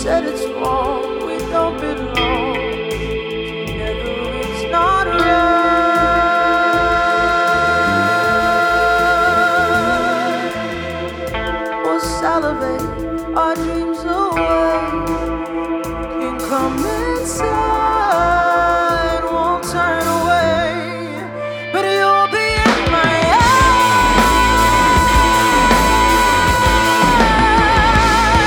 said it's wrong, we don't belong together, it's not right. We'll salivate our dreams away.